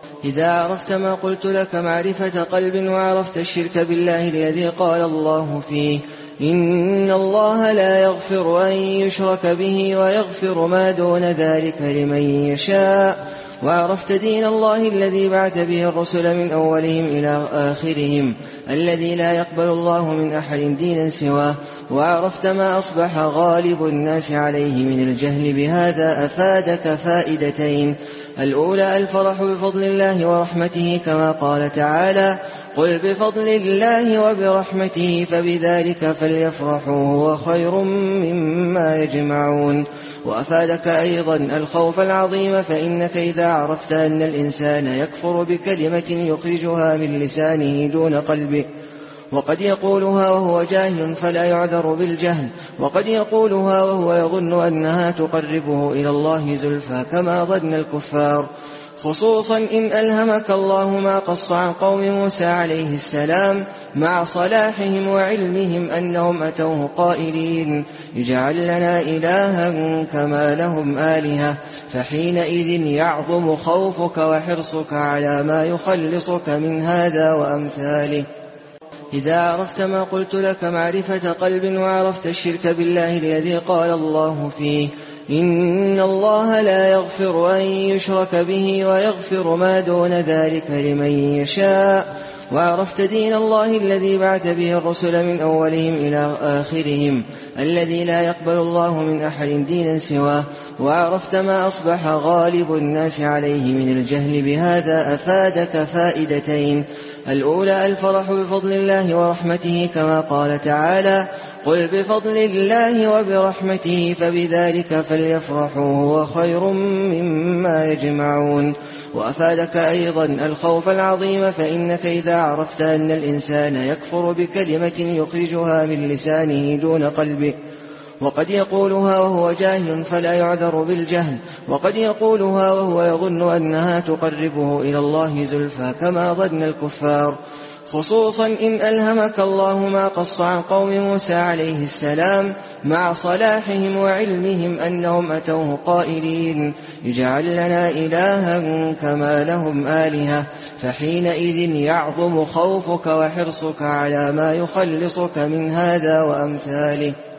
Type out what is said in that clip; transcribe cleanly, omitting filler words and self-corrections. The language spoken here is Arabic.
إذا عرفت ما قلت لك معرفة قلب وعرفت الشرك بالله الذي قال الله فيه إن الله لا يغفر أن يشرك به ويغفر ما دون ذلك لمن يشاء، وعرفت دين الله الذي بعث به الرسل من أولهم إلى آخرهم الذي لا يقبل الله من أحد دينا سواه، وعرفت ما أصبح غالب الناس عليه من الجهل بهذا أفادك فائدتين: الأولى الفرح بفضل الله ورحمته كما قال تعالى قل بفضل الله وبرحمته فبذلك فليفرحوا هو خير مما يجمعون. وأفادك أيضا الخوف العظيم، فإنك إذا عرفت أن الإنسان يكفر بكلمة يخرجها من لسانه دون قلبه، وقد يقولها وهو جاهل فلا يعذر بالجهل، وقد يقولها وهو يظن أنها تقربه إلى الله زلفى كما ظن الكفار، خصوصا إن ألهمك الله ما قص عن قوم موسى عليه السلام مع صلاحهم وعلمهم أنهم أتوه قائلين اجعل لنا إلها كما لهم آلهة، فحينئذ يعظم خوفك وحرصك على ما يخلصك من هذا وأمثاله. إذا عرفت ما قلت لك معرفة قلب وعرفت الشرك بالله الذي قال الله فيه إن الله لا يغفر أن يشرك به ويغفر ما دون ذلك لمن يشاء، وعرفت دين الله الذي بعث به الرسل من أولهم إلى آخرهم الذي لا يقبل الله من أحد دينا سواه، وعرفت ما أصبح غالب الناس عليه من الجهل بهذا أفادك فائدتين: الأولى الفرح بفضل الله ورحمته كما قال تعالى قل بفضل الله وبرحمته فبذلك فليفرحوا هو خير مما يجمعون. وأفادك أيضا الخوف العظيم، فإنك إذا عرفت أن الإنسان يكفر بكلمة يخرجها من لسانه دون قلبه، وقد يقولها وهو جاهل فلا يعذر بالجهل، وقد يقولها وهو يظن أنها تقربه إلى الله زلفى كما ظن الكفار، خصوصا إن ألهمك الله ما قص عن قوم موسى عليه السلام مع صلاحهم وعلمهم أنهم أتوه قائلين اجعل لنا إلها كما لهم آلهة، فحينئذ يعظم خوفك وحرصك على ما يخلصك من هذا وأمثاله.